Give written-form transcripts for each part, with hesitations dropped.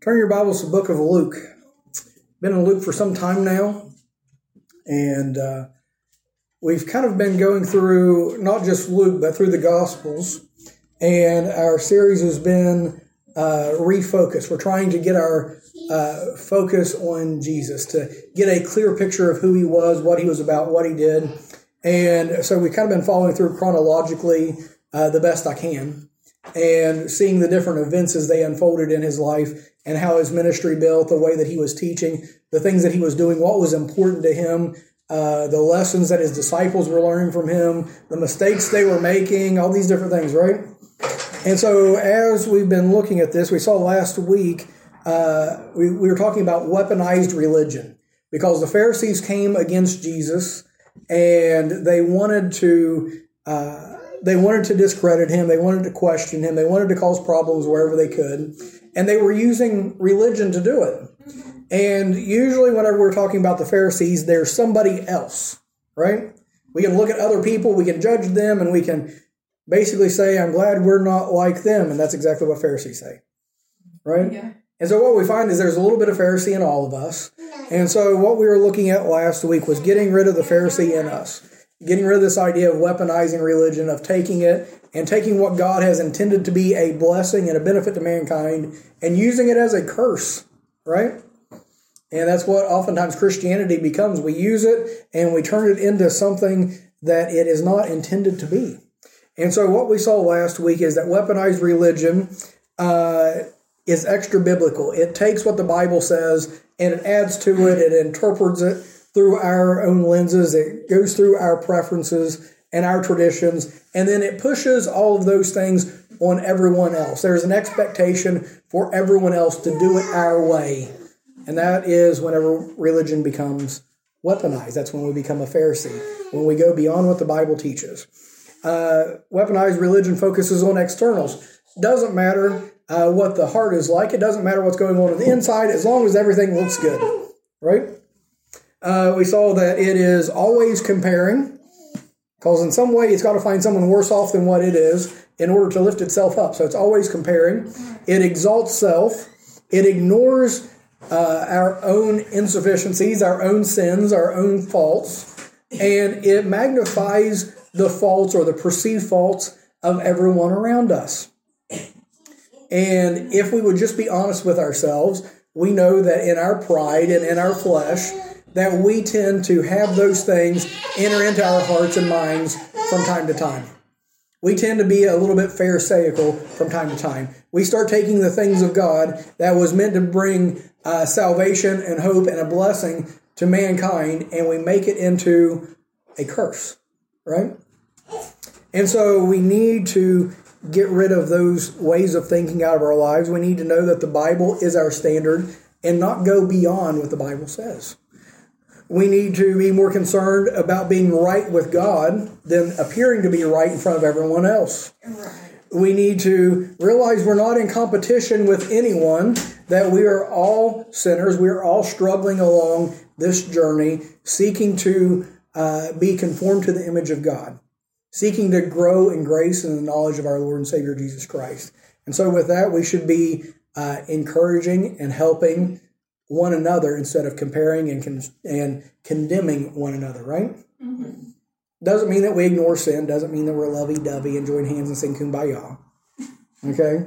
Turn your Bibles to the book of Luke. Been in Luke for some time now, and we've kind of been going through not just Luke, but through the Gospels, and our series has been refocused. We're trying to get our focus on Jesus, to get a clear picture of who he was, what he was about, what he did, and so we've kind of been following through chronologically the best I can, and seeing the different events as they unfolded in his life and how his ministry built, the way that he was teaching, the things that he was doing, what was important to him, the lessons that his disciples were learning from him, the mistakes they were making, all these different things, right? And so as we've been looking at this, we saw last week, we were talking about weaponized religion, because the Pharisees came against Jesus and they wanted to discredit him. They wanted to question him. They wanted to cause problems wherever they could. And they were using religion to do it. And usually whenever we're talking about the Pharisees, there's somebody else, right? We can look at other people, we can judge them, and we can basically say, I'm glad we're not like them. And that's exactly what Pharisees say, right? Yeah. And so what we find is there's a little bit of Pharisee in all of us. And so what we were looking at last week was getting rid of the Pharisee in us. Getting rid of this idea of weaponizing religion, of taking it and taking what God has intended to be a blessing and a benefit to mankind and using it as a curse, right? And that's what oftentimes Christianity becomes. We use it and we turn it into something that it is not intended to be. And so what we saw last week is that weaponized religion is extra biblical. It takes what the Bible says and it adds to it, it interprets it through our own lenses, it goes through our preferences and our traditions, and then it pushes all of those things on everyone else. There's an expectation for everyone else to do it our way, and that is whenever religion becomes weaponized. That's when we become a Pharisee, when we go beyond what the Bible teaches. Weaponized religion focuses on externals. Doesn't matter what the heart is like. It doesn't matter what's going on the inside, as long as everything looks good, right? We saw that it is always comparing, because in some way it's got to find someone worse off than what it is in order to lift itself up. So it's always comparing. It exalts self. It ignores our own insufficiencies, our own sins, our own faults, and it magnifies the faults or the perceived faults of everyone around us. And if we would just be honest with ourselves, we know that in our pride and in our flesh, that we tend to have those things enter into our hearts and minds from time to time. We tend to be a little bit pharisaical from time to time. We start taking the things of God that was meant to bring salvation and hope and a blessing to mankind, and we make it into a curse, right? And so we need to get rid of those ways of thinking out of our lives. We need to know that the Bible is our standard and not go beyond what the Bible says. We need to be more concerned about being right with God than appearing to be right in front of everyone else. Right. We need to realize we're not in competition with anyone, that we are all sinners. We are all struggling along this journey, seeking to be conformed to the image of God, seeking to grow in grace and the knowledge of our Lord and Savior Jesus Christ. And so with that, we should be encouraging and helping one another instead of comparing and condemning one another, right? Mm-hmm. Doesn't mean that we ignore sin. Doesn't mean that we're lovey-dovey and join hands and sing Kumbaya. Okay?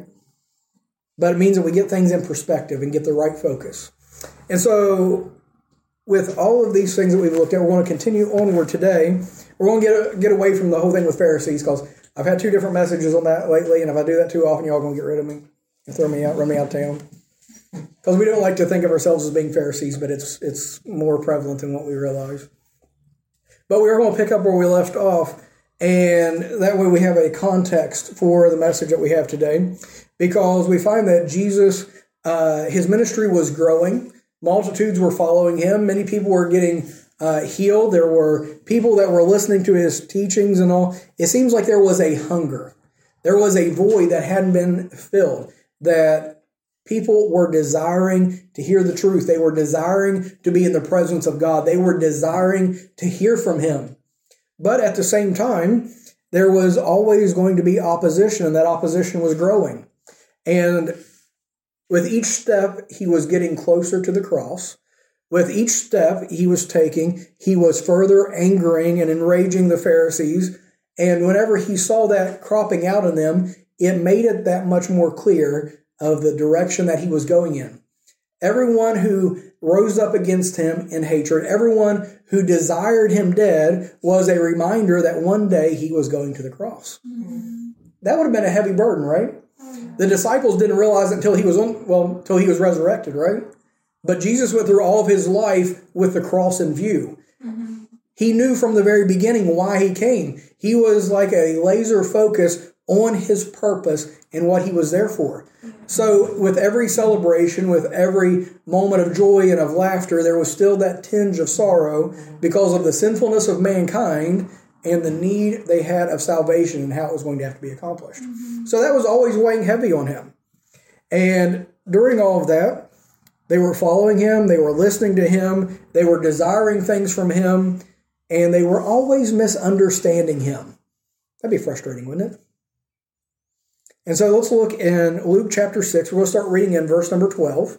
But it means that we get things in perspective and get the right focus. And so with all of these things that we've looked at, we're going to continue onward today. We're going to get away from the whole thing with Pharisees, because I've had 2 different messages on that lately, and if I do that too often, y'all going to get rid of me and throw me out, run me out of town. Because we don't like to think of ourselves as being Pharisees, but it's more prevalent than what we realize. But we are going to pick up where we left off, and that way we have a context for the message that we have today, because we find that Jesus, his ministry was growing. Multitudes were following him. Many people were getting healed. There were people that were listening to his teachings and all. It seems like there was a hunger. There was a void that hadn't been filled, that people were desiring to hear the truth. They were desiring to be in the presence of God. They were desiring to hear from him. But at the same time, there was always going to be opposition, and that opposition was growing. And With each step, he was getting closer to the cross. With each step he was taking, he was further angering and enraging the Pharisees. And whenever he saw that cropping out in them, it made it that much more clear of the direction that he was going in. Everyone who rose up against him in hatred, everyone who desired him dead, was a reminder that one day he was going to the cross. Mm-hmm. That would have been a heavy burden, right? Mm-hmm. The disciples didn't realize it until he was resurrected, right? But Jesus went through all of his life with the cross in view. Mm-hmm. He knew from the very beginning why he came. He was like a laser focus on his purpose and what he was there for. So with every celebration, with every moment of joy and of laughter, there was still that tinge of sorrow because of the sinfulness of mankind and the need they had of salvation and how it was going to have to be accomplished. Mm-hmm. So that was always weighing heavy on him. And during all of that, they were following him, they were listening to him, they were desiring things from him, and they were always misunderstanding him. That'd be frustrating, wouldn't it? And so let's look in Luke chapter 6. We're going to start reading in verse number 12.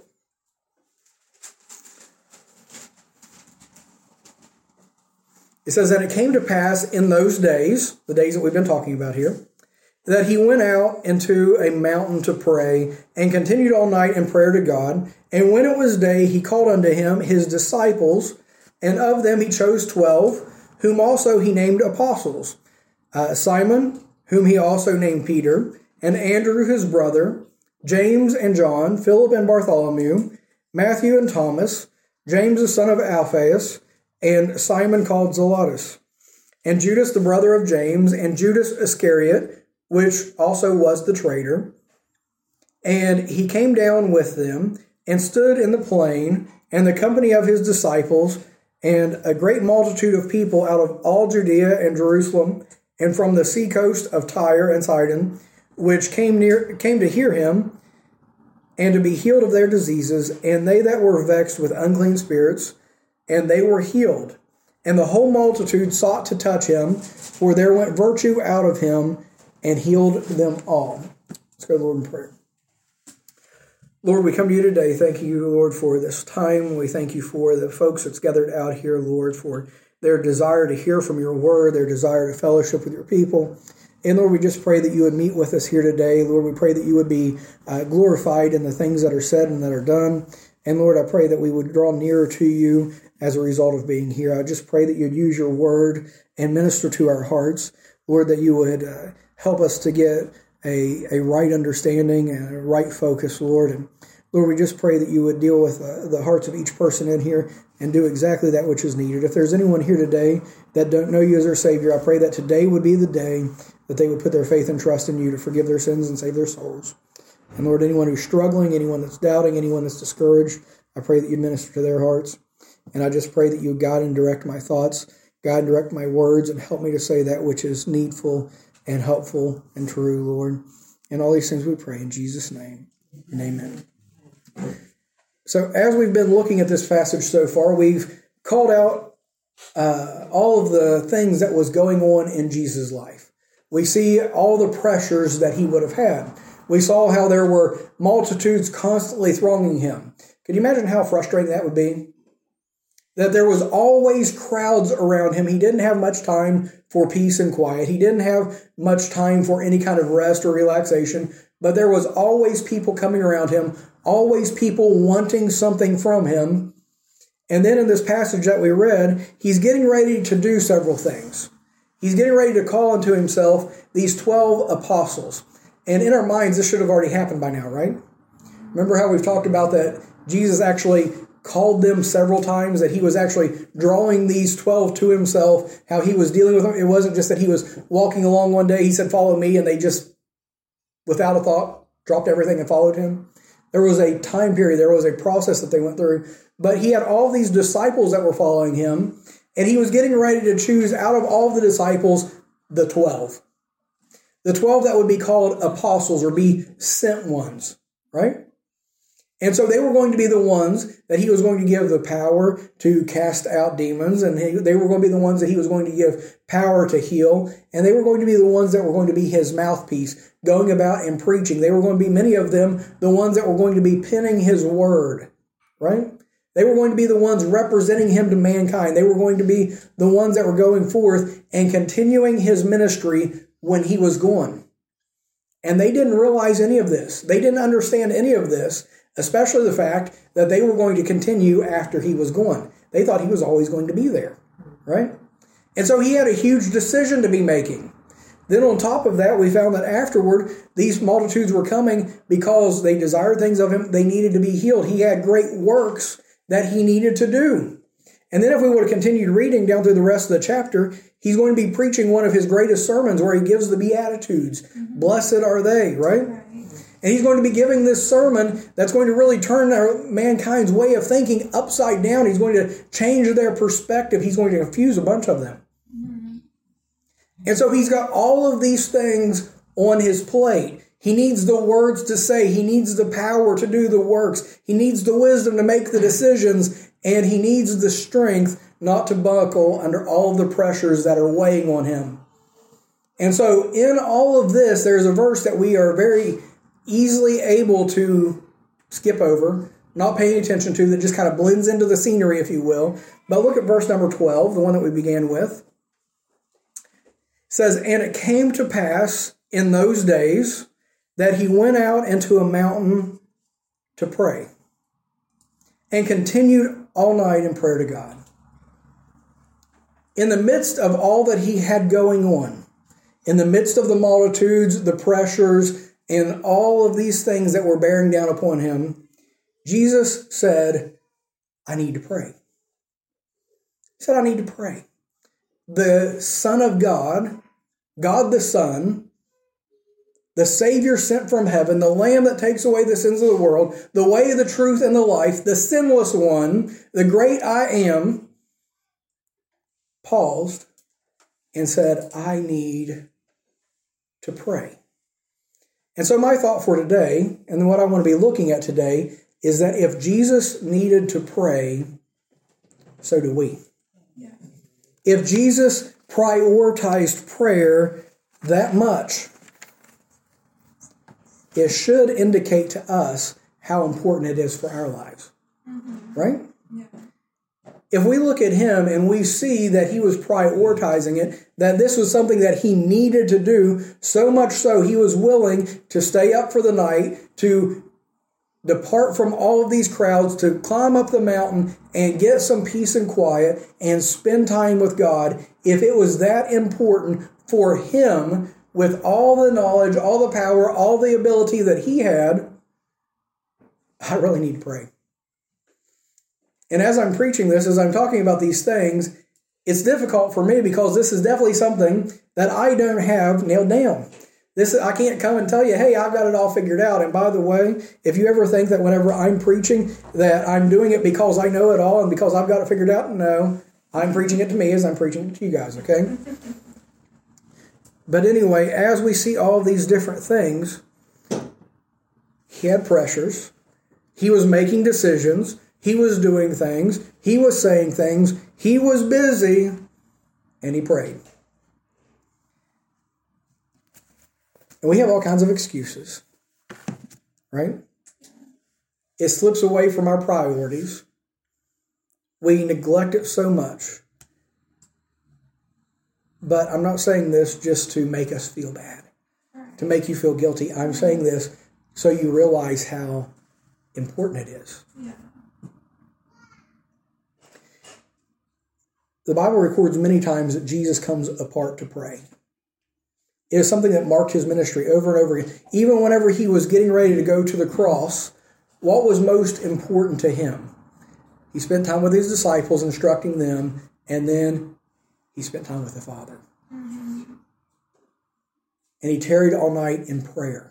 It says that it came to pass in those days, the days that we've been talking about here, that he went out into a mountain to pray and continued all night in prayer to God. And when it was day, he called unto him his disciples, and of them he chose 12, whom also he named apostles. Simon, whom he also named Peter, and Andrew his brother, James and John, Philip and Bartholomew, Matthew and Thomas, James the son of Alphaeus, and Simon called Zelotes, and Judas the brother of James, and Judas Iscariot, which also was the traitor. And he came down with them, and stood in the plain, and the company of his disciples, and a great multitude of people out of all Judea and Jerusalem, and from the sea coast of Tyre and Sidon, which came to hear him, and to be healed of their diseases, and they that were vexed with unclean spirits, and they were healed. And the whole multitude sought to touch him, for there went virtue out of him, and healed them all. Let's go to the Lord in prayer. Lord, we come to you today. Thank you, Lord, for this time. We thank you for the folks that's gathered out here, Lord, for their desire to hear from your word, their desire to fellowship with your people. And Lord, we just pray that you would meet with us here today. Lord, we pray that you would be glorified in the things that are said and that are done. And Lord, I pray that we would draw nearer to you as a result of being here. I just pray that you'd use your word and minister to our hearts. Lord, that you would help us to get a right understanding and a right focus, Lord. And Lord, we just pray that you would deal with the hearts of each person in here and do exactly that which is needed. If there's anyone here today that don't know you as their Savior, I pray that today would be the day that they would put their faith and trust in you to forgive their sins and save their souls. And Lord, anyone who's struggling, anyone that's doubting, anyone that's discouraged, I pray that you'd minister to their hearts. And I just pray that you guide and direct my thoughts, guide and direct my words, and help me to say that which is needful and helpful and true, Lord. And all these things we pray in Jesus' name, and amen. So as we've been looking at this passage so far, we've called out all of the things that was going on in Jesus' life. We see all the pressures that he would have had. We saw how there were multitudes constantly thronging him. Can you imagine how frustrating that would be? That there was always crowds around him. He didn't have much time for peace and quiet. He didn't have much time for any kind of rest or relaxation. But there was always people coming around him, always people wanting something from him. And then in this passage that we read, he's getting ready to do several things. He's getting ready to call unto himself these 12 apostles. And in our minds, this should have already happened by now, right? Remember how we've talked about that Jesus actually called them several times, that he was actually drawing these 12 to himself, how he was dealing with them. It wasn't just that he was walking along one day, he said, follow me, and they just, without a thought, dropped everything and followed him. There was a time period, there was a process that they went through. But he had all these disciples that were following him, and he was getting ready to choose out of all the disciples, the 12. The 12 that would be called apostles or be sent ones, right? And so they were going to be the ones that he was going to give the power to cast out demons, and they were going to be the ones that he was going to give power to heal, and they were going to be the ones that were going to be his mouthpiece, going about and preaching. They were going to be, many of them, the ones that were going to be penning his word, right? They were going to be the ones representing him to mankind. They were going to be the ones that were going forth and continuing his ministry when he was gone. And they didn't realize any of this. They didn't understand any of this, especially the fact that they were going to continue after he was gone. They thought he was always going to be there, right? And so he had a huge decision to be making. Then on top of that, we found that afterward, these multitudes were coming because they desired things of him. They needed to be healed. He had great works that he needed to do. And then if we would have continued reading down through the rest of the chapter, he's going to be preaching one of his greatest sermons where he gives the Beatitudes. Mm-hmm. Blessed are they, right? And he's going to be giving this sermon that's going to really turn mankind's way of thinking upside down. He's going to change their perspective. He's going to confuse a bunch of them. Mm-hmm. And so he's got all of these things on his plate. He needs the words to say. He needs the power to do the works. He needs the wisdom to make the decisions. And he needs the strength not to buckle under all of the pressures that are weighing on him. And so in all of this, there's a verse that we are very easily able to skip over, not paying attention to, that just kind of blends into the scenery, if you will. But look at verse number 12, the one that we began with. It says, "And it came to pass in those days that he went out into a mountain to pray, and continued all night in prayer to God." In the midst of all that he had going on, in the midst of the multitudes, the pressures, and all of these things that were bearing down upon him, Jesus said, "I need to pray." He said, "I need to pray." The Son of God, God the Son, the Savior sent from heaven, the Lamb that takes away the sins of the world, the way, the truth, and the life, the sinless one, the great I Am, paused and said, "I need to pray." And so my thought for today, and what I want to be looking at today, is that if Jesus needed to pray, so do we. Yeah. If Jesus prioritized prayer that much, it should indicate to us how important it is for our lives. Mm-hmm. Right? Yeah. If we look at him and we see that he was prioritizing it, that this was something that he needed to do, so much so he was willing to stay up for the night, to depart from all of these crowds, to climb up the mountain and get some peace and quiet and spend time with God. If it was that important for him, with all the knowledge, all the power, all the ability that he had, I really need to pray. And as I'm preaching this, as I'm talking about these things, it's difficult for me because this is definitely something that I don't have nailed down. I can't come and tell you, hey, I've got it all figured out. And by the way, if you ever think that whenever I'm preaching that I'm doing it because I know it all and because I've got it figured out, no, I'm preaching it to me as I'm preaching it to you guys, okay? But anyway, as we see all these different things, he had pressures. He was making decisions. He was doing things. He was saying things. He was busy. And he prayed. And we have all kinds of excuses. Right? It slips away from our priorities. We neglect it so much. But I'm not saying this just to make us feel bad, to make you feel guilty. I'm saying this so you realize how important it is. Yeah. The Bible records many times that Jesus comes apart to pray. It is something that marked his ministry over and over again. Even whenever he was getting ready to go to the cross, what was most important to him? He spent time with his disciples, instructing them, and then he spent time with the Father. Mm-hmm. And he tarried all night in prayer.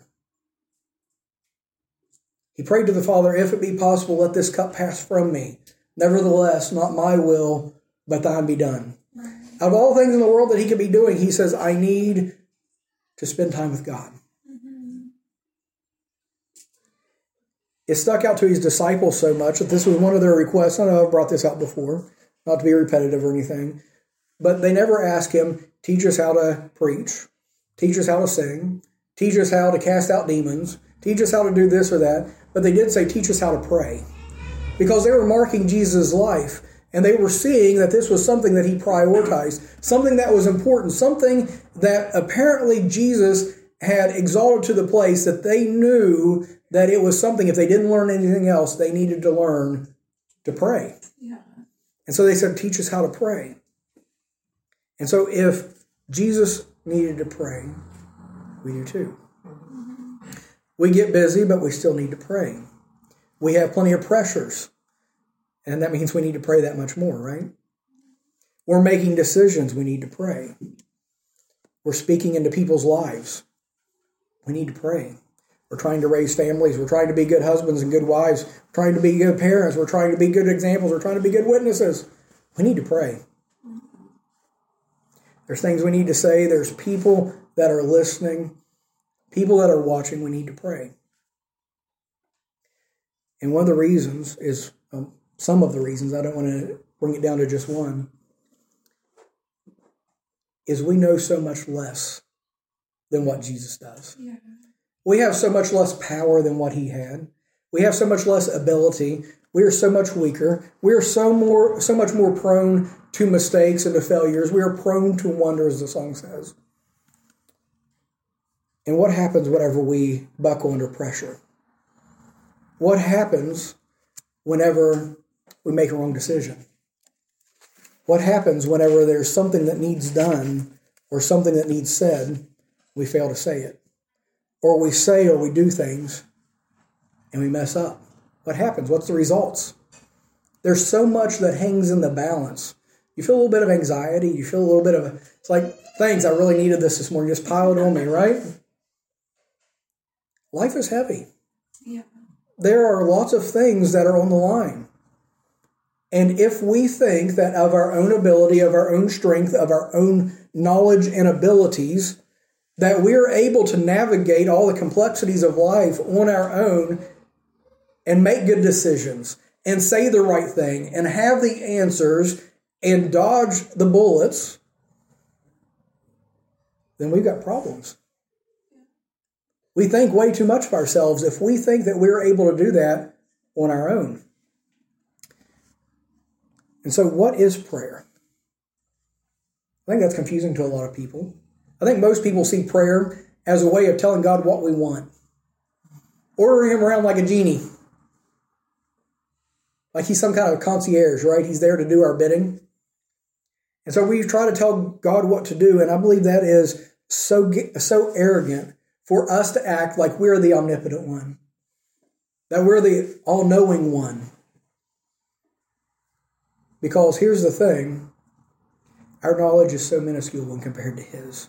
He prayed to the Father, "If it be possible, let this cup pass from me. Nevertheless, not my will, but thine be done." Right. Out of all things in the world that he could be doing, he says, I need to spend time with God. Mm-hmm. it stuck out to his disciples so much that this was one of their requests. I know I've brought this out before, not to be repetitive or anything, but they never asked him, teach us how to preach, teach us how to sing, teach us how to cast out demons, teach us how to do this or that. But they did say, teach us how to pray. Because they were marking Jesus' life, and they were seeing that this was something that he prioritized, something that was important, something that apparently Jesus had exalted to the place that they knew that it was something, if they didn't learn anything else, they needed to learn to pray. Yeah. And so they said, teach us how to pray. And so if Jesus needed to pray, we do too. We get busy, but we still need to pray. We have plenty of pressures, and that means we need to pray that much more, right? We're making decisions, we need to pray. We're speaking into people's lives. We need to pray. We're trying to raise families. We're trying to be good husbands and good wives. We're trying to be good parents. We're trying to be good examples. We're trying to be good witnesses. We need to pray. There's things we need to say. There's people that are listening, people that are watching. We need to pray. And one of the reasons is, some of the reasons, I don't want to bring it down to just one, is we know so much less than what Jesus does. Yeah. We have so much less power than what he had. We have so much less ability. We are so much weaker. We are so much more prone to mistakes and to failures. We are prone to wonder, as the song says. And what happens whenever we buckle under pressure? What happens whenever we make a wrong decision? What happens whenever there's something that needs done or something that needs said, we fail to say it? Or we say or we do things and we mess up. What happens? What's the results? There's so much that hangs in the balance. You feel a little bit of anxiety. You feel a little bit of, it's like, thanks, I really needed this morning. Just pile it on me, right? Life is heavy. Yeah. There are lots of things that are on the line. And if we think that of our own ability, of our own strength, of our own knowledge and abilities, that we are able to navigate all the complexities of life on our own and make good decisions and say the right thing and have the answers and dodge the bullets, then we've got problems. We think way too much of ourselves if we think that we're able to do that on our own. And so what is prayer? I think that's confusing to a lot of people. I think most people see prayer as a way of telling God what we want. Ordering him around like a genie. Like he's some kind of concierge, right? He's there to do our bidding. And so we try to tell God what to do, and I believe that is so arrogant for us to act like we're the omnipotent one. That we're the all-knowing one. Because here's the thing, our knowledge is so minuscule when compared to his.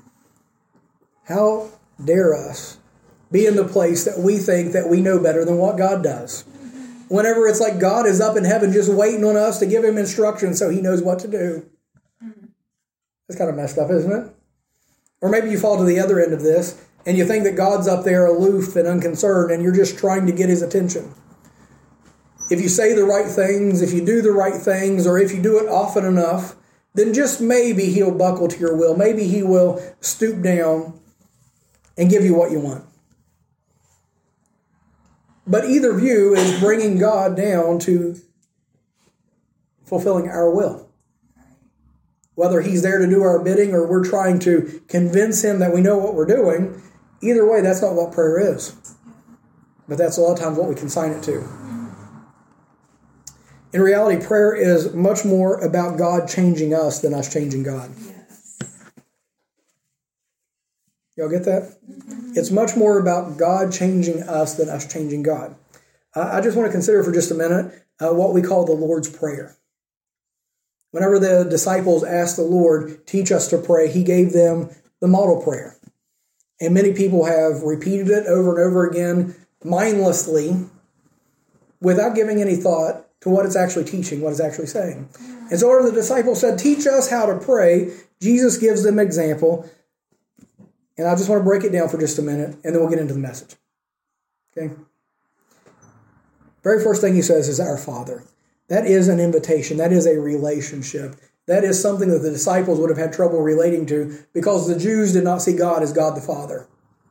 How dare us be in the place that we think that we know better than what God does? Whenever it's like God is up in heaven just waiting on us to give him instructions so he knows what to do. That's kind of messed up, isn't it? Or maybe you fall to the other end of this and you think that God's up there aloof and unconcerned and you're just trying to get his attention. If you say the right things, if you do the right things, or if you do it often enough, then just maybe he'll buckle to your will. Maybe he will stoop down and give you what you want. But either view is bringing God down to fulfilling our will. Whether he's there to do our bidding or we're trying to convince him that we know what we're doing, either way, that's not what prayer is. But that's a lot of times what we consign it to. In reality, prayer is much more about God changing us than us changing God. Yes. Y'all get that? Mm-hmm. It's much more about God changing us than us changing God. I just want to consider for just a minute what we call the Lord's Prayer. Whenever the disciples asked the Lord, teach us to pray, he gave them the model prayer. And many people have repeated it over and over again, mindlessly, without giving any thought to what it's actually teaching, what it's actually saying. And so whenever the disciples said, teach us how to pray, Jesus gives them an example. And I just want to break it down for just a minute, and then we'll get into the message. Okay? Very first thing he says is our Father. That is an invitation. That is a relationship. That is something that the disciples would have had trouble relating to because the Jews did not see God as God the Father.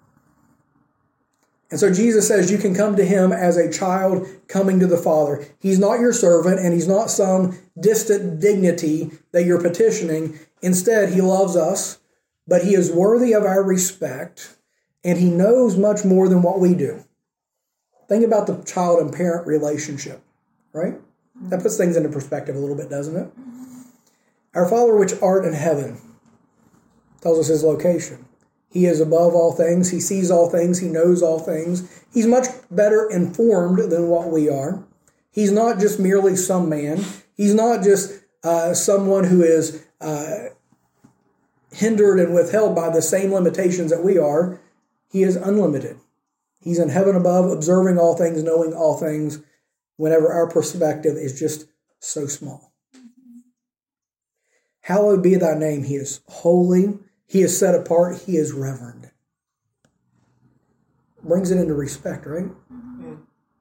And so Jesus says you can come to him as a child coming to the Father. He's not your servant and he's not some distant dignity that you're petitioning. Instead, he loves us, but he is worthy of our respect and he knows much more than what we do. Think about the child and parent relationship, right? That puts things into perspective a little bit, doesn't it? Our Father which art in heaven tells us his location. He is above all things. He sees all things. He knows all things. He's much better informed than what we are. He's not just merely some man. He's not just someone who is hindered and withheld by the same limitations that we are. He is unlimited. He's in heaven above, observing all things, knowing all things, whenever our perspective is just so small. Hallowed be thy name. He is holy. He is set apart. He is reverend. Brings it into respect, right? Mm-hmm.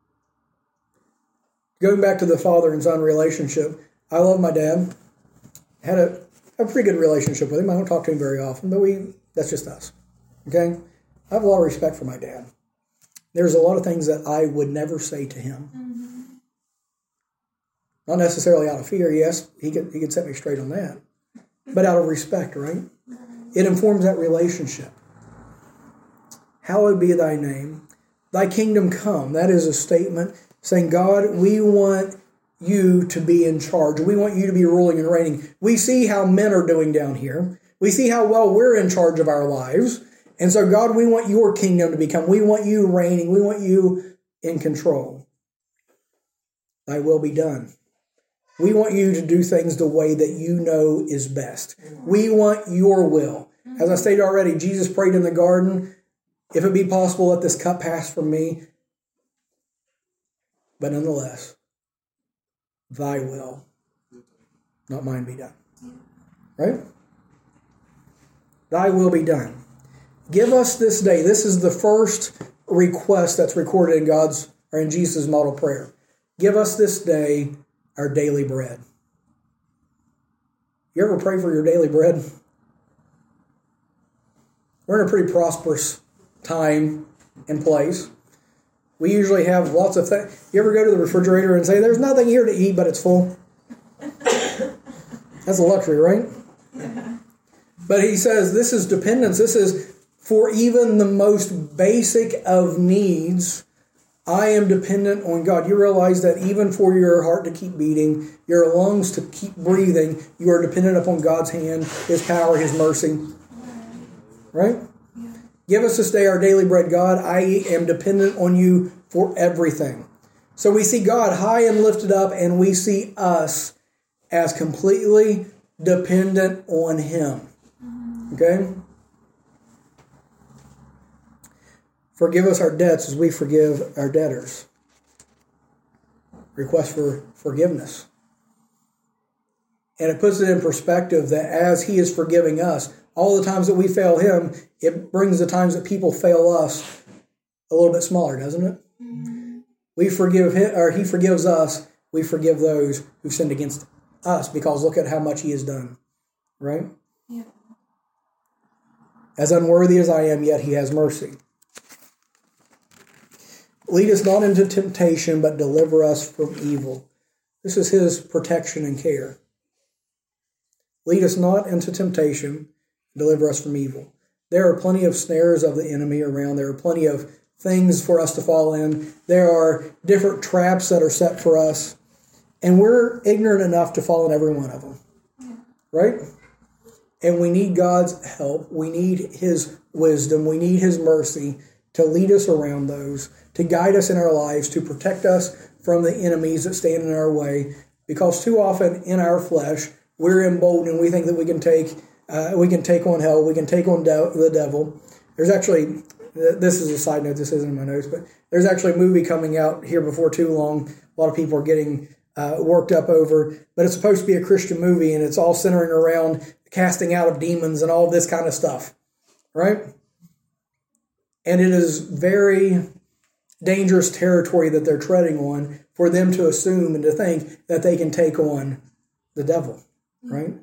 Going back to the father and son relationship, I love my dad. Had a pretty good relationship with him. I don't talk to him very often, but that's just us. Okay? I have a lot of respect for my dad. There's a lot of things that I would never say to him. Mm-hmm. Not necessarily out of fear. Yes, he could set me straight on that. But out of respect, right? It informs that relationship. Hallowed be thy name. Thy kingdom come. That is a statement saying, God, we want you to be in charge. We want you to be ruling and reigning. We see how men are doing down here. We see how well we're in charge of our lives. And so, God, we want your kingdom to become. We want you reigning. We want you in control. Thy will be done. We want you to do things the way that you know is best. We want your will. As I stated already, Jesus prayed in the garden, if it be possible, let this cup pass from me. But nonetheless, thy will, not mine, be done. Right? Thy will be done. Give us this day. This is the first request that's recorded in Jesus' model prayer. Give us this day our daily bread. You ever pray for your daily bread? We're in a pretty prosperous time and place. We usually have lots of things. You ever go to the refrigerator and say, there's nothing here to eat, but it's full? That's a luxury, right? But he says this is dependence. This is for even the most basic of needs. I am dependent on God. You realize that even for your heart to keep beating, your lungs to keep breathing, you are dependent upon God's hand, his power, his mercy. Right? Yeah. Give us this day our daily bread, God. I am dependent on you for everything. So we see God high and lifted up, and we see us as completely dependent on him. Okay? Forgive us our debts as we forgive our debtors. Request for forgiveness. And it puts it in perspective that as he is forgiving us, all the times that we fail him, it brings the times that people fail us a little bit smaller, doesn't it? Mm-hmm. We forgive him, or he forgives us. We forgive those who sinned against us because look at how much he has done. Right? Yeah. As unworthy as I am, yet he has mercy. Lead us not into temptation, but deliver us from evil. This is his protection and care. Lead us not into temptation, deliver us from evil. There are plenty of snares of the enemy around. There are plenty of things for us to fall in. There are different traps that are set for us. And we're ignorant enough to fall in every one of them. Right? And we need God's help. We need his wisdom. We need his mercy to lead us around those, to guide us in our lives, to protect us from the enemies that stand in our way. Because too often in our flesh, we're emboldened and we think that we can take on hell, we can take on the devil. There's actually, this is a side note, this isn't in my notes, but there's actually a movie coming out here before too long. A lot of people are getting worked up over, but it's supposed to be a Christian movie, and it's all centering around casting out of demons and all this kind of stuff, right? And it is very dangerous territory that they're treading on for them to assume and to think that they can take on the devil, right?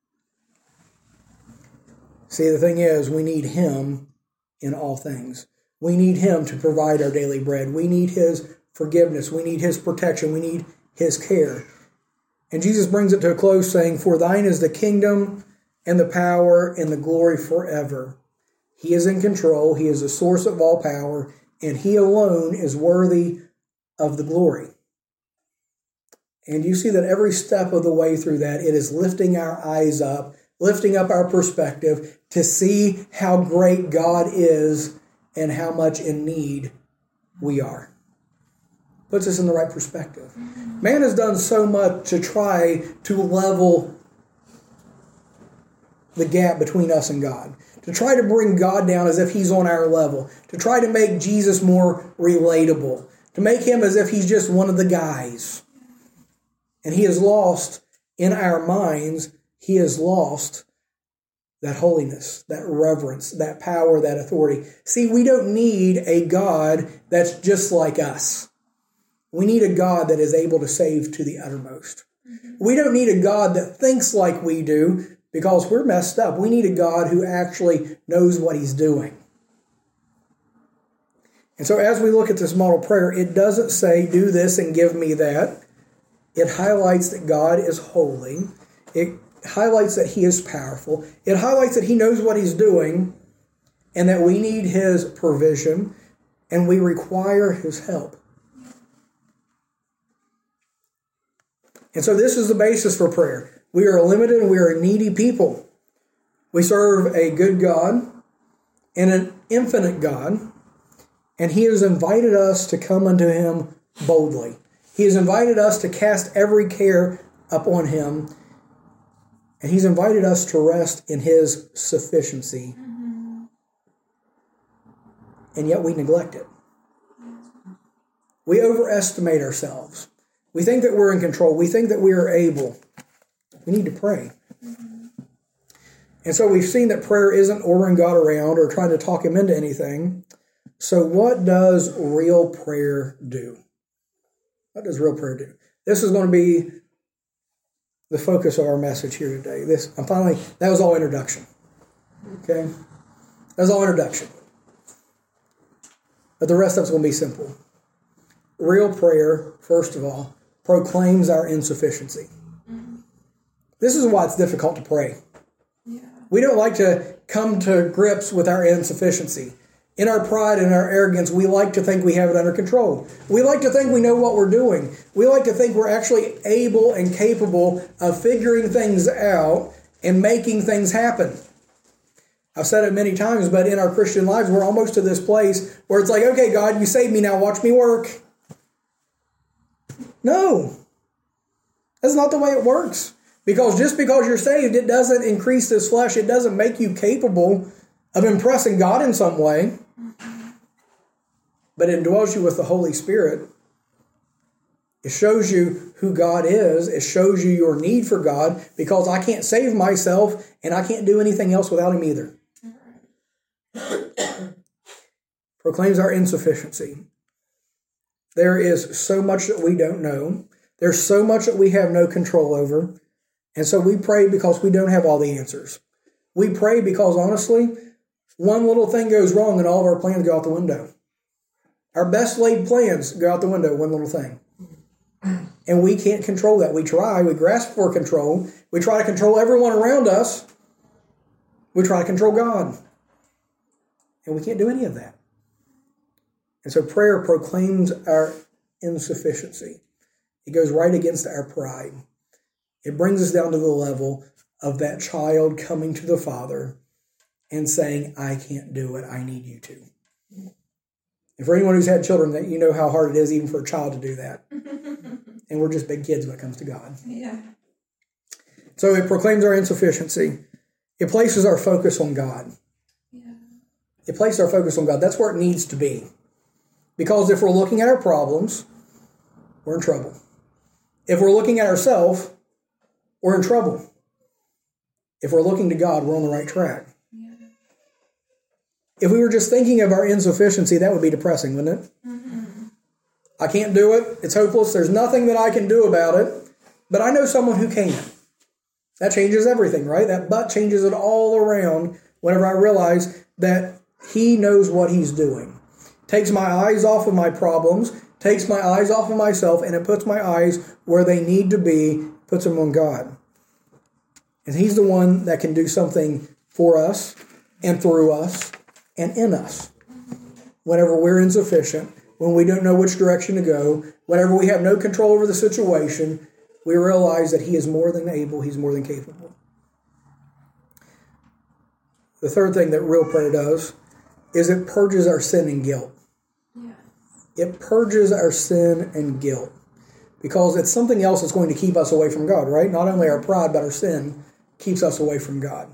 See, the thing is, we need him in all things. We need him to provide our daily bread. We need his forgiveness. We need his protection. We need his care. And Jesus brings it to a close saying, "For thine is the kingdom and the power and the glory forever." He is in control. He is the source of all power, and he alone is worthy of the glory. And you see that every step of the way through that, it is lifting our eyes up, lifting up our perspective to see how great God is and how much in need we are. Puts us in the right perspective. Man has done so much to try to level the gap between us and God, to try to bring God down as if he's on our level, to try to make Jesus more relatable, to make him as if he's just one of the guys. And he has lost, in our minds, he has lost that holiness, that reverence, that power, that authority. See, we don't need a God that's just like us. We need a God that is able to save to the uttermost. We don't need a God that thinks like we do because we're messed up. We need a God who actually knows what he's doing. And so as we look at this model prayer, it doesn't say, do this and give me that. It highlights that God is holy. It highlights that he is powerful. It highlights that he knows what he's doing and that we need his provision and we require his help. And so this is the basis for prayer. We are limited and we are needy people. We serve a good God and an infinite God, and he has invited us to come unto him boldly. He has invited us to cast every care upon him, and he's invited us to rest in his sufficiency. And yet we neglect it. We overestimate ourselves. We think that we're in control. We think that we are able. We need to pray. And so we've seen that prayer isn't ordering God around or trying to talk him into anything. So what does real prayer do? What does real prayer do? This is going to be the focus of our message here today. That was all introduction. Okay? That was all introduction. But the rest of it's going to be simple. Real prayer, first of all, proclaims our insufficiency. This is why it's difficult to pray. Yeah. We don't like to come to grips with our insufficiency. In our pride and our arrogance, we like to think we have it under control. We like to think we know what we're doing. We like to think we're actually able and capable of figuring things out and making things happen. I've said it many times, but in our Christian lives, we're almost to this place where it's like, okay, God, you saved me, now watch me work. No, that's not the way it works. Because just because you're saved, it doesn't increase this flesh. It doesn't make you capable of impressing God in some way. But it indwells you with the Holy Spirit. It shows you who God is. It shows you your need for God, because I can't save myself and I can't do anything else without him either. Proclaims our insufficiency. There is so much that we don't know. There's so much that we have no control over. And so we pray because we don't have all the answers. We pray because, honestly, one little thing goes wrong and all of our plans go out the window. Our best laid plans go out the window, one little thing. And we can't control that. We try. We grasp for control. We try to control everyone around us. We try to control God. And we can't do any of that. And so prayer proclaims our insufficiency. It goes right against our pride. It brings us down to the level of that child coming to the Father and saying, I can't do it, I need you to. And for anyone who's had children, that you know how hard it is even for a child to do that. And we're just big kids when it comes to God. Yeah. So it proclaims our insufficiency. It places our focus on God. Yeah. It places our focus on God. That's where it needs to be. Because if we're looking at our problems, we're in trouble. If we're looking at ourselves, we're in trouble. If we're looking to God, we're on the right track. Yeah. If we were just thinking of our insufficiency, that would be depressing, wouldn't it? Mm-hmm. I can't do it. It's hopeless. There's nothing that I can do about it. But I know someone who can. That changes everything, right? That but changes it all around whenever I realize that he knows what he's doing. Takes my eyes off of my problems, takes my eyes off of myself, and it puts my eyes where they need to be, puts them on God. And he's the one that can do something for us and through us and in us. Whenever we're insufficient, when we don't know which direction to go, whenever we have no control over the situation, we realize that he is more than able, he's more than capable. The third thing that real prayer does is it purges our sin and guilt. Yes. It purges our sin and guilt because it's something else that's going to keep us away from God, right? Not only our pride, but our sin keeps us away from God.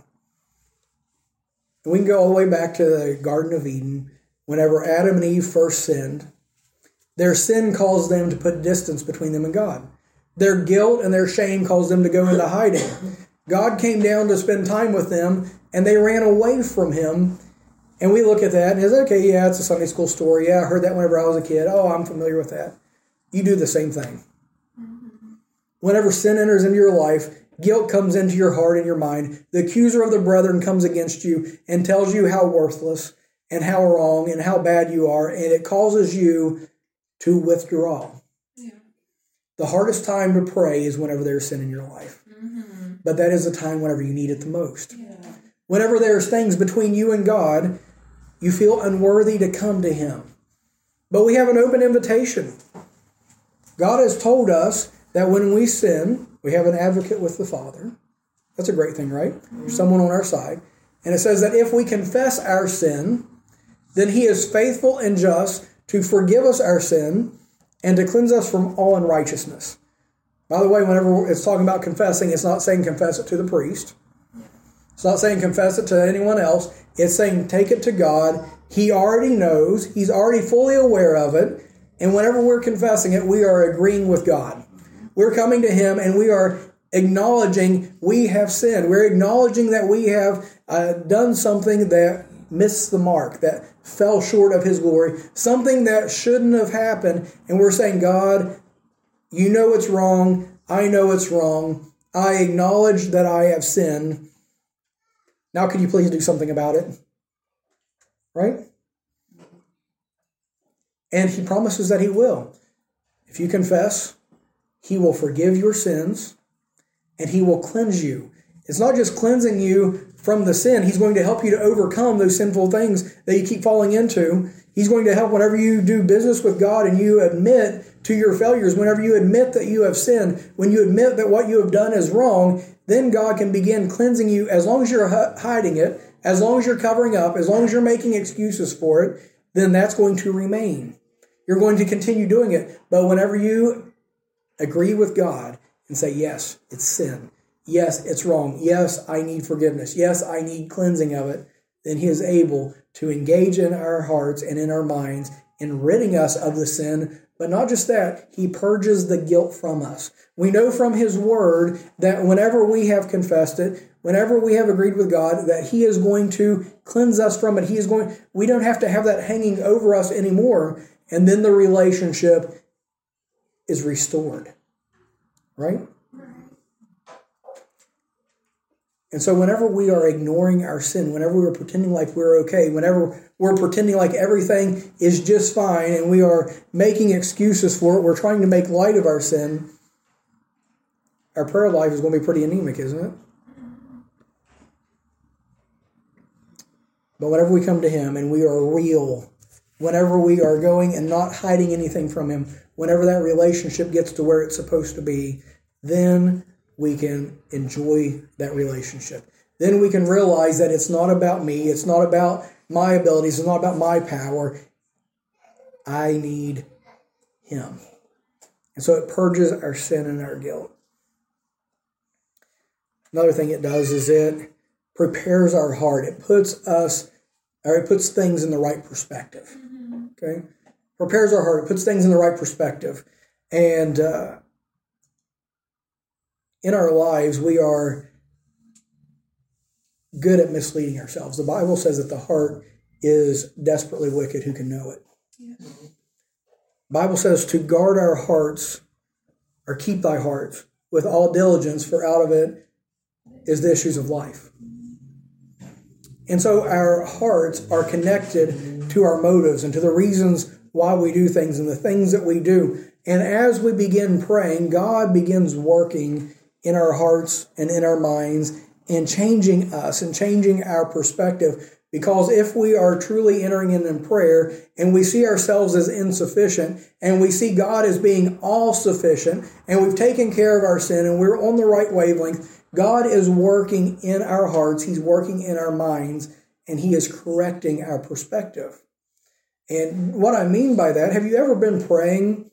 And we can go all the way back to the Garden of Eden. Whenever Adam and Eve first sinned, their sin caused them to put distance between them and God. Their guilt and their shame caused them to go into hiding. God came down to spend time with them, and they ran away from him. And we look at that, and it's okay, yeah, it's a Sunday school story. Yeah, I heard that whenever I was a kid. Oh, I'm familiar with that. You do the same thing. Whenever sin enters into your life, guilt comes into your heart and your mind. The accuser of the brethren comes against you and tells you how worthless and how wrong and how bad you are, and it causes you to withdraw. Yeah. The hardest time to pray is whenever there's sin in your life. Mm-hmm. But that is the time whenever you need it the most. Yeah. Whenever there's things between you and God, you feel unworthy to come to him. But we have an open invitation. God has told us that when we sin, we have an advocate with the Father. That's a great thing, right? Mm-hmm. Someone on our side. And it says that if we confess our sin, then he is faithful and just to forgive us our sin and to cleanse us from all unrighteousness. By the way, whenever it's talking about confessing, it's not saying confess it to the priest. It's not saying confess it to anyone else. It's saying take it to God. He already knows. He's already fully aware of it. And whenever we're confessing it, we are agreeing with God. We're coming to him and we are acknowledging we have sinned. We're acknowledging that we have done something that missed the mark, that fell short of his glory, something that shouldn't have happened. And we're saying, God, you know it's wrong. I know it's wrong. I acknowledge that I have sinned. Now, could you please do something about it? Right? And he promises that he will. If you confess, he will forgive your sins and he will cleanse you. It's not just cleansing you from the sin. He's going to help you to overcome those sinful things that you keep falling into. He's going to help whenever you do business with God and you admit to your failures, whenever you admit that you have sinned, when you admit that what you have done is wrong, then God can begin cleansing you as long as you're hiding it, as long as you're covering up, as long as you're making excuses for it, then that's going to remain. You're going to continue doing it. But whenever you agree with God and say, yes, it's sin. Yes, it's wrong. Yes, I need forgiveness. Yes, I need cleansing of it. Then he is able to engage in our hearts and in our minds in ridding us of the sin. But not just that, he purges the guilt from us. We know from his word that whenever we have confessed it, whenever we have agreed with God, that he is going to cleanse us from it. We don't have to have that hanging over us anymore. And then the relationship is restored. Right? And so whenever we are ignoring our sin, whenever we're pretending like we're okay, whenever we're pretending like everything is just fine and we are making excuses for it, we're trying to make light of our sin, our prayer life is going to be pretty anemic, isn't it? But whenever we come to him and we are real, whenever we are going and not hiding anything from him, whenever that relationship gets to where it's supposed to be, then we can enjoy that relationship. Then we can realize that it's not about me. It's not about my abilities. It's not about my power. I need him. And so it purges our sin and our guilt. Another thing it does is it prepares our heart. It puts things in the right perspective. Okay? Prepares our heart. It puts things in the right perspective. And in our lives, we are good at misleading ourselves. The Bible says that the heart is desperately wicked. Who can know it? Yes. Bible says to guard our hearts, or keep thy heart with all diligence, for out of it is the issues of life. And so our hearts are connected to our motives and to the reasons why we do things and the things that we do. And as we begin praying, God begins working in our hearts and in our minds and changing us and changing our perspective. Because if we are truly entering in prayer and we see ourselves as insufficient and we see God as being all sufficient and we've taken care of our sin and we're on the right wavelength, God is working in our hearts, He's working in our minds, and He is correcting our perspective. And what I mean by that, have you ever been praying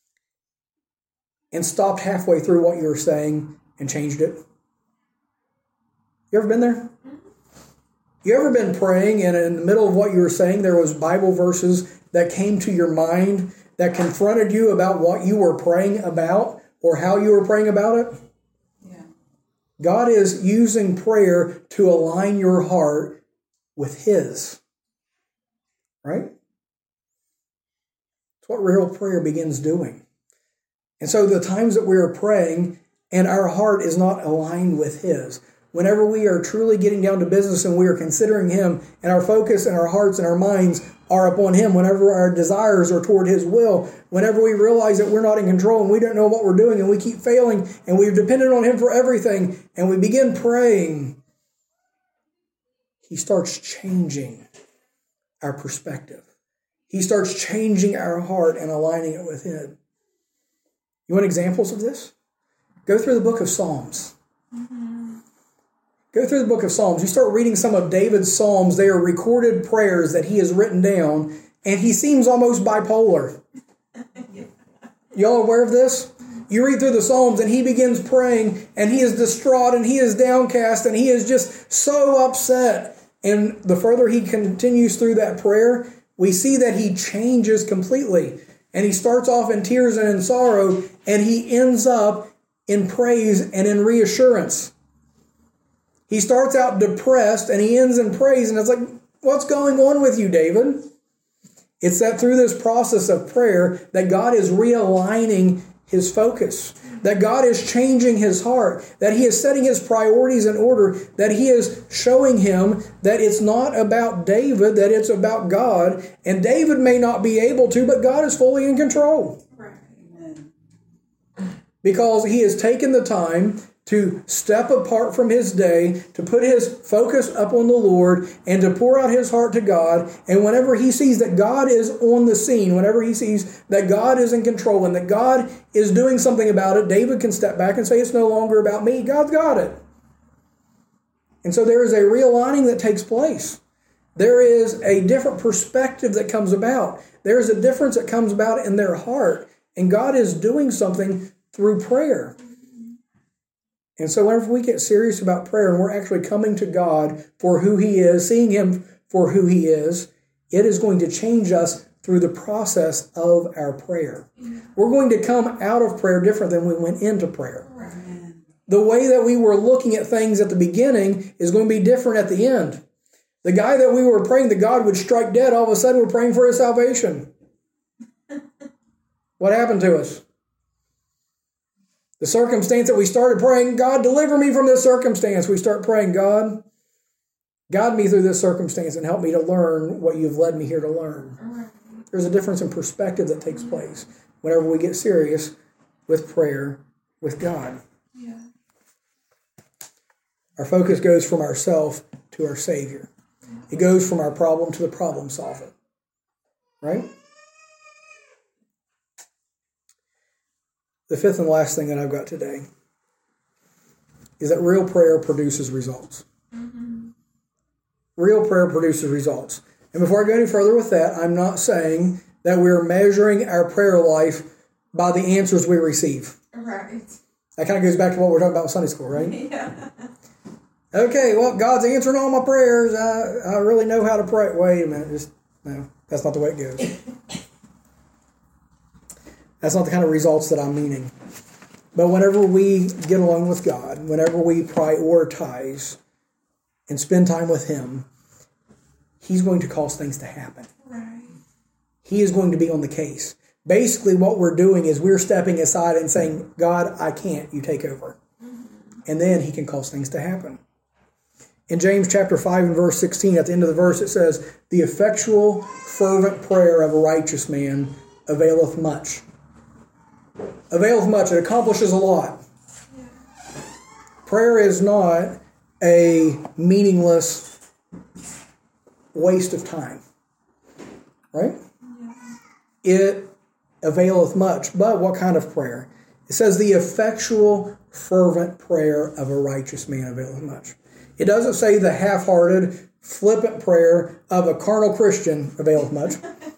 and stopped halfway through what you were saying and changed it? You ever been there? You ever been praying and in the middle of what you were saying, there was Bible verses that came to your mind that confronted you about what you were praying about or how you were praying about it? God is using prayer to align your heart with His. Right? That's what real prayer begins doing. And so the times that we are praying and our heart is not aligned with His, whenever we are truly getting down to business and we are considering Him and our focus and our hearts and our minds are upon Him, whenever our desires are toward His will, whenever we realize that we're not in control and we don't know what we're doing and we keep failing and we've depended on Him for everything and we begin praying, He starts changing our perspective. He starts changing our heart and aligning it with Him. You want examples of this? Go through the book of Psalms. Go through the book of Psalms. You start reading some of David's Psalms. They are recorded prayers that he has written down, and he seems almost bipolar. Y'all aware of this? You read through the Psalms, and he begins praying, and he is distraught, and he is downcast, and he is just so upset. And the further he continues through that prayer, we see that he changes completely. And he starts off in tears and in sorrow, and he ends up in praise and in reassurance. He starts out depressed and he ends in praise. And it's like, what's going on with you, David? It's that through this process of prayer that God is realigning his focus, that God is changing his heart, that He is setting his priorities in order, that He is showing him that it's not about David, that it's about God. And David may not be able to, but God is fully in control. Amen. Because he has taken the time to step apart from his day, to put his focus up on the Lord, and to pour out his heart to God. And whenever he sees that God is on the scene, whenever he sees that God is in control and that God is doing something about it, David can step back and say, it's no longer about me, God's got it. And so there is a realigning that takes place. There is a different perspective that comes about. There is a difference that comes about in their heart. And God is doing something through prayer. And so whenever we get serious about prayer and we're actually coming to God for who He is, seeing Him for who He is, it is going to change us through the process of our prayer. We're going to come out of prayer different than we went into prayer. The way that we were looking at things at the beginning is going to be different at the end. The guy that we were praying that God would strike dead, all of a sudden we're praying for his salvation. What happened to us? The circumstance that we started praying, God, deliver me from this circumstance. We start praying, God, guide me through this circumstance and help me to learn what you've led me here to learn. There's a difference in perspective that takes place whenever we get serious with prayer with God. Yeah. Our focus goes from ourself to our Savior. It goes from our problem to the problem solver. Right? The fifth and last thing that I've got today is that real prayer produces results. Mm-hmm. Real prayer produces results. And before I go any further with that, I'm not saying that we're measuring our prayer life by the answers we receive. Right. That kind of goes back to what we were talking about with Sunday school, right? Yeah. Okay, well, God's answering all my prayers. I really know how to pray. Wait a minute. No, that's not the way it goes. That's not the kind of results that I'm meaning. But whenever we get along with God, whenever we prioritize and spend time with Him, He's going to cause things to happen. Right. He is going to be on the case. basically what we're doing is we're stepping aside and saying, God, I can't, you take over. And then he can cause things to happen. In James chapter 5 and verse 16, at the end of the verse, it says, the effectual, fervent prayer of a righteous man availeth much. Availeth much. It accomplishes a lot. Prayer is not a meaningless waste of time. Right? It availeth much. But what kind of prayer? It says the effectual, fervent prayer of a righteous man availeth much. It doesn't say the half-hearted, flippant prayer of a carnal Christian availeth much.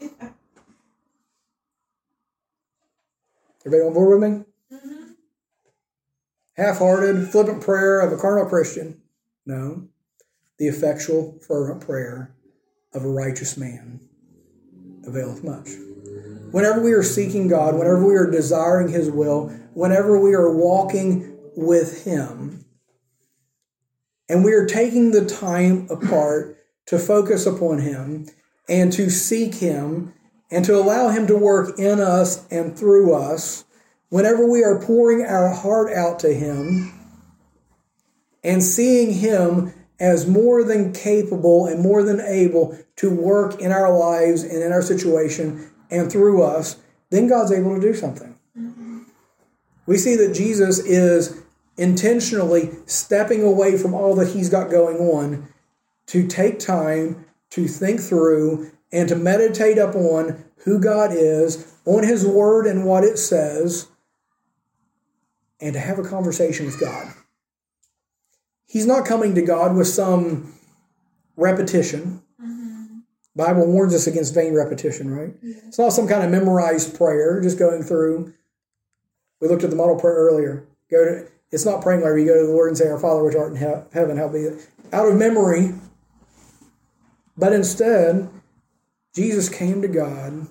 Everybody on board with me? Mm-hmm. Half-hearted, flippant prayer of a carnal Christian. No. The effectual, fervent prayer of a righteous man availeth much. Whenever we are seeking God, whenever we are desiring his will, whenever we are walking with him, and we are taking the time apart to focus upon him and to seek him and to allow him to work in us and through us, whenever we are pouring our heart out to him and seeing him as more than capable and more than able to work in our lives and in our situation and through us, then God's able to do something. Mm-hmm. We see that Jesus is intentionally stepping away from all that he's got going on to take time to think through and to meditate upon who God is, on his word and what it says, and to have a conversation with God. He's not coming to God with some repetition. Mm-hmm. The Bible warns us against vain repetition, right? Yeah. It's not some kind of memorized prayer, just going through. We looked at the model prayer earlier. It's not praying where you go to the Lord and say, Our Father which art in heaven, hallowed be it. Out of memory. But instead, Jesus came to God,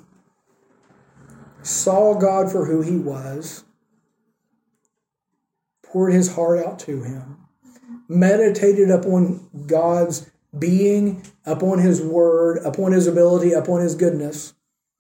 saw God for who he was, poured his heart out to him, meditated upon God's being, upon his word, upon his ability, upon his goodness,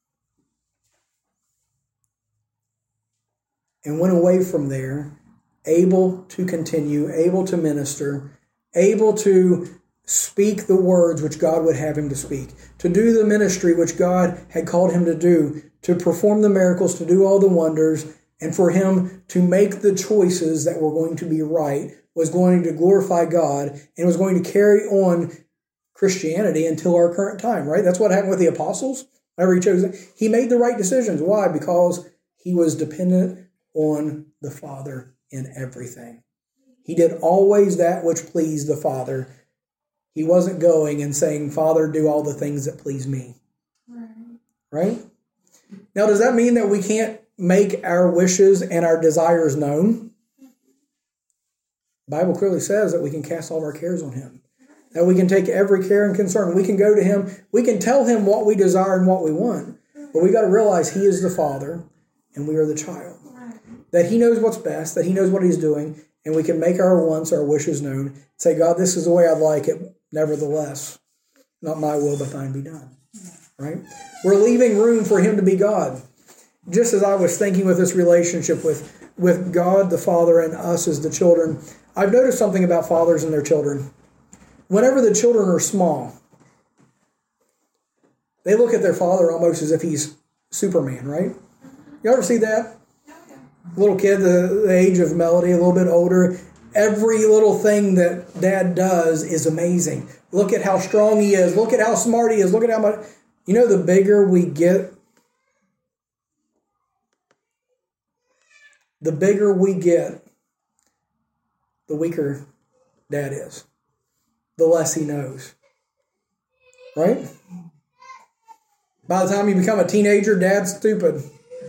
and went away from there able to continue, able to minister, able to speak the words which God would have him to speak, to do the ministry which God had called him to do, to perform the miracles, to do all the wonders, and for him to make the choices that were going to be right, was going to glorify God, and was going to carry on Christianity until our current time, right? That's what happened with the apostles. Whenever he chose, he made the right decisions. Why? Because he was dependent on the Father in everything. He did always that which pleased the Father. He wasn't going and saying, Father, do all the things that please me. Right? Now, does that mean that we can't make our wishes and our desires known? The Bible clearly says that we can cast all of our cares on him. That we can take every care and concern. We can go to him. We can tell him what we desire and what we want. But we got to realize he is the Father and we are the child. That he knows what's best, that he knows what he's doing, and we can make our wants, our wishes known. Say, God, this is the way I'd like it. Nevertheless, not my will, but thine be done. Right? We're leaving room for him to be God. Just as I was thinking with this relationship with God the Father and us as the children, I've noticed something about fathers and their children. Whenever the children are small, they look at their father almost as if he's Superman, right? You ever see that? Little kid, the age of Melody, a little bit older, every little thing that Dad does is amazing. Look at how strong he is. Look at how smart he is. Look at how much. You know, the bigger we get, the weaker Dad is. The less he knows. Right? By the time you become a teenager, Dad's stupid.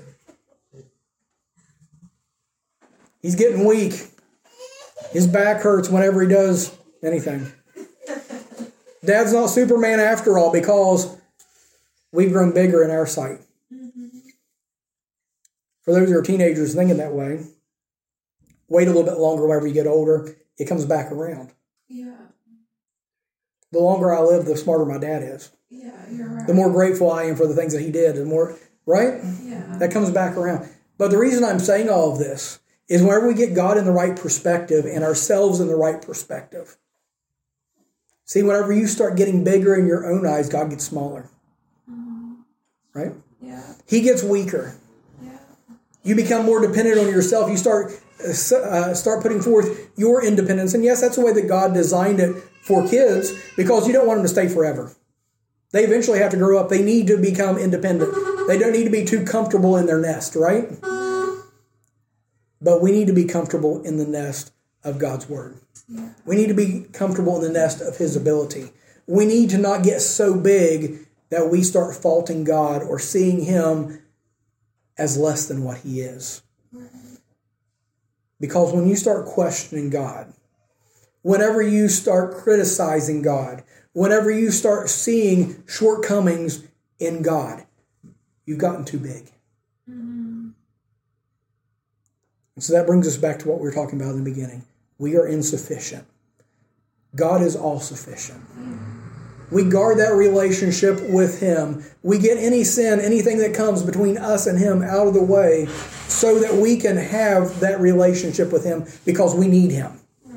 He's getting weak. His back hurts whenever he does anything. Dad's not Superman after all because we've grown bigger in our sight. Mm-hmm. For those who are teenagers thinking that way, wait a little bit longer whenever you get older. It comes back around. Yeah. The longer I live, the smarter my dad is. Yeah, you're right. The more grateful I am for the things that he did. The more right? Yeah. That comes back around. But the reason I'm saying all of this is whenever we get God in the right perspective and ourselves in the right perspective. See, whenever you start getting bigger in your own eyes, God gets smaller. Right? Yeah. He gets weaker. Yeah. You become more dependent on yourself. You start putting forth your independence. And yes, that's the way that God designed it for kids, because you don't want them to stay forever. They eventually have to grow up. They need to become independent. They don't need to be too comfortable in their nest, right? But we need to be comfortable in the nest of God's Word. Yeah. We need to be comfortable in the nest of His ability. We need to not get so big that we start faulting God or seeing Him as less than what He is. Because when you start questioning God, whenever you start criticizing God, whenever you start seeing shortcomings in God, you've gotten too big. And so that brings us back to what we were talking about in the beginning. We are insufficient. God is all sufficient. We guard that relationship with Him. We get any sin, anything that comes between us and Him out of the way so that we can have that relationship with Him because we need Him.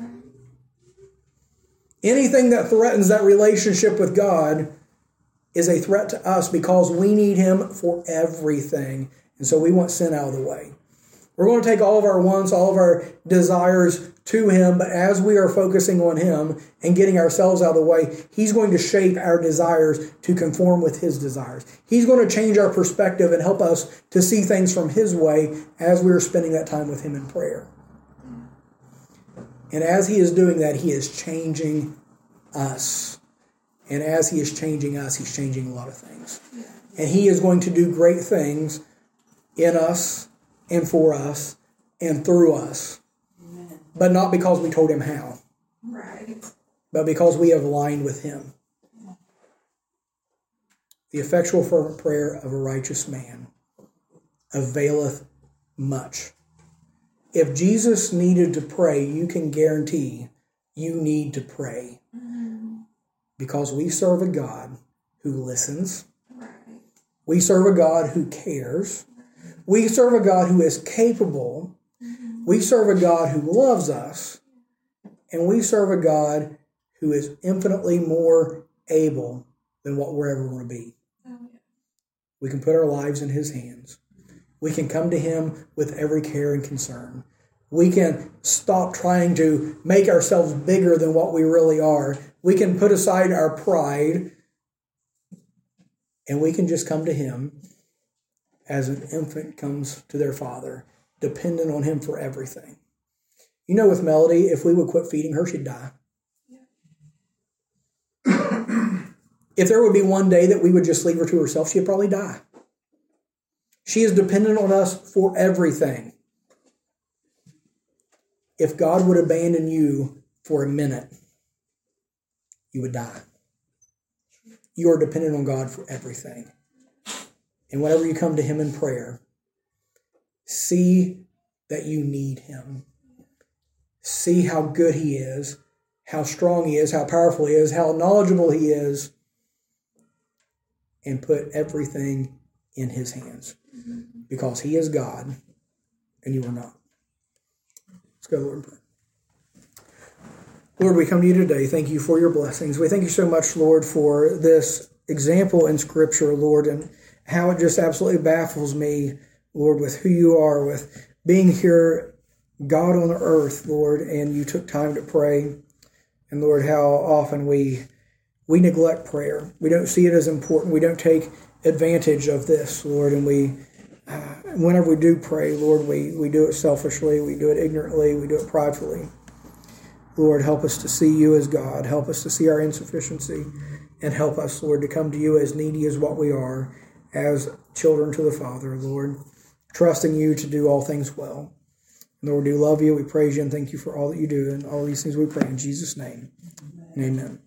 Anything that threatens that relationship with God is a threat to us because we need Him for everything. And so we want sin out of the way. We're going to take all of our wants, all of our desires to Him, but as we are focusing on Him and getting ourselves out of the way, He's going to shape our desires to conform with His desires. He's going to change our perspective and help us to see things from His way as we are spending that time with Him in prayer. And as He is doing that, He is changing us. And as He is changing us, He's changing a lot of things. And He is going to do great things in us and for us and through us. Amen. But not because we told Him how. Right. But because we have aligned with Him. The effectual fervent prayer of a righteous man availeth much. If Jesus needed to pray, you can guarantee you need to pray. Because we serve a God who listens. Right. We serve a God who cares. We serve a God who is capable. We serve a God who loves us. And we serve a God who is infinitely more able than what we're ever going to be. We can put our lives in His hands. We can come to Him with every care and concern. We can stop trying to make ourselves bigger than what we really are. We can put aside our pride, and we can just come to Him as an infant comes to their father, dependent on Him for everything. You know, with Melody, if we would quit feeding her, she'd die. If there would be one day that we would just leave her to herself, she'd probably die. She is dependent on us for everything. If God would abandon you for a minute, you would die. You are dependent on God for everything. And whenever you come to Him in prayer, see that you need Him. See how good He is, how strong He is, how powerful He is, how knowledgeable He is, and put everything in His hands. Because He is God, and you are not. Let's go, Lord, and pray. Lord, we come to You today. Thank You for Your blessings. We thank You so much, Lord, for this example in Scripture, Lord, and how it just absolutely baffles me, Lord, with who You are, with being here, God on earth, Lord, and You took time to pray. And Lord, how often we neglect prayer. We don't see it as important. We don't take advantage of this, Lord, and whenever we do pray, Lord, we do it selfishly, we do it ignorantly, we do it pridefully. Lord, help us to see You as God. Help us to see our insufficiency, and help us, Lord, to come to You as needy as what we are, as children to the Father, Lord, trusting You to do all things well. Lord, we do love You, we praise You, and thank You for all that You do, and all these things we pray in Jesus' name. Amen.